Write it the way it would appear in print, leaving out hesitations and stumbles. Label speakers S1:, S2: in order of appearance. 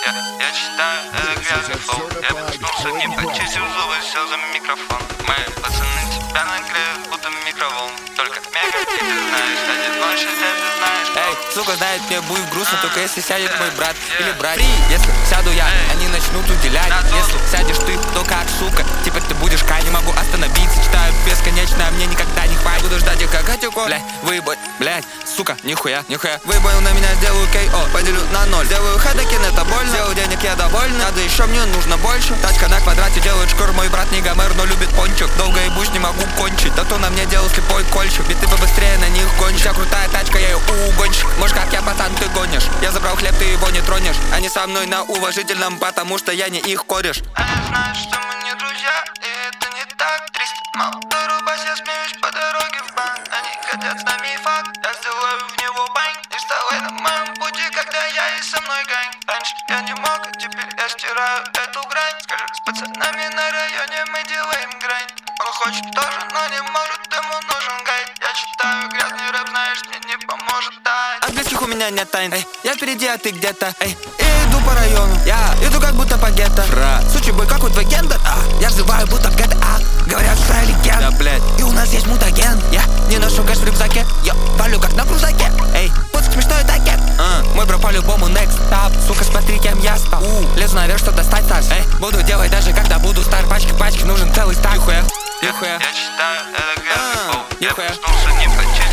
S1: Я читаю, это грязный флоу. Я проснулся, не почистил зубы, сел за микрофон. Мои пацаны тебя нагреют, будто микроволн. Только мега, ты знаешь, один ночью ты знаешь.
S2: Эй, сука, знает, мне будет грустно, только если сядет мой брат или брат. Если сяду я, они начнут уделять. Если сядешь ты, то как, сука, теперь ты будешь К. Не могу остановиться, читаю бесконечно, а мне никогда не хватит. Буду ждать их как Атико. Блядь, выебать, блядь, сука, нихуя. Выебаю на меня, сделаю КО, поделю на 0. Делаю хедекин, это больно. Сделаю денег, я доволен. Надо еще, мне нужно больше. Тачка на квадрате делает шкур. Мой брат не гомер, но любит пончик. Долго ебусь, не могу кончить. Да то на мне делал слепой кольчик. Биты побыстрее на них гонишь. Вся крутая тачка, я ее угонщик. Может как я, пацан, ты гонишь. Я забрал хлеб, ты его не тронешь. Они со мной на уважительном, потому что я не их кореш.
S1: Они знают, что мы не друзья, и это не так трist. Мало дорубась, я смеюсь по дороге в банк. Они хотят с нами факт, я сделаю в него бань. Не вставай на моем пути, когда я и со мной гань. Раньше я не мог, а теперь я стираю эту грань. Скажи, с пацанами на районе мы делаем грань. Он хочет тоже, но не может, ему нужен гайд. Я читаю грязный рэп, знаешь, мне не поможет дать.
S2: От близких у меня нет тайн, эй, я впереди, а ты где-то, эй. И иду по району, я иду как будто по гетто. Сучий бой, какой твой гендер, я взрываю будто в GTA. Говорят, что я легенда, блядь, и у нас есть мутаген. Я не ношу кэш в рюкзаке, я валю как на крузаке. Эй, вот смешной такет, мой бро по-любому next up. Сука, смотри, кем я стал. Лезу наверх, что достать стаж. Эй, буду делать даже когда буду стар. Пачки, нужен целый стак. Нихуя.
S1: Я читаю, это грязный флоу. Я
S2: Нихуя.
S1: проснулся, не почистил